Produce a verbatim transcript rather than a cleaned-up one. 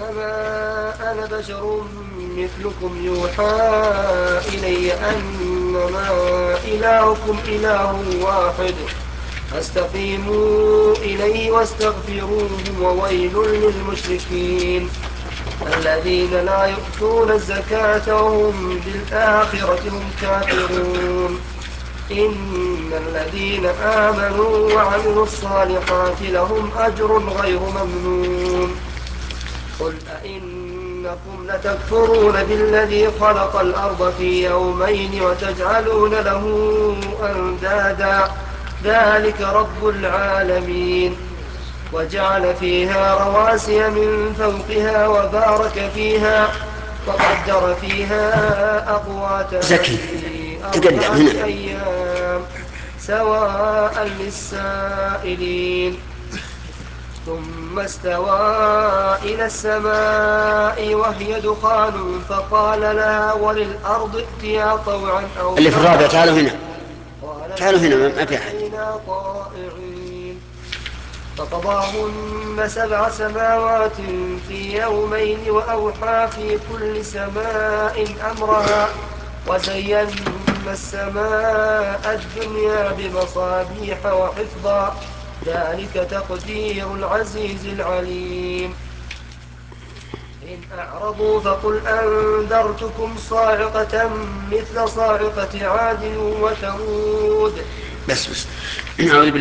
إنما أنا بشر مثلكم يوحى إلي أنما إلهكم إله واحد فاستقيموا إليه واستغفروه وويل للمشركين الذين لا يؤتون الزكاة وهم بالآخرة هم كافرون إن الذين آمنوا وعملوا الصالحات لهم أجر غير ممنون قل أئنكم لتكفرون بالذي خلق الأرض في يومين وتجعلون له أندادا ذلك رب العالمين وجعل فيها رواسي من فوقها وبارك فيها وقدر فيها أقواتها زكي في تقدم أربعة هنا. أيام سواء للسائلين ثم استوى إلى السماء وهي دخان فقال لها وللأرض ائتيا طوعا أو اللي في الرابع كرها تعالوا هنا، تعالوا هنا، قالتا ما في أحد. أتينا طائعين فقضاهن سبع سماوات في يومين وأوحى في كل سماء أمرها وزينا السماء الدنيا بمصابيح وحفظا ذلك تقدير العزيز العليم إن أعرضوا فقل أنذرتكم صاعقة مثل صاعقة عاد وثمود بس بس أعوذ بالله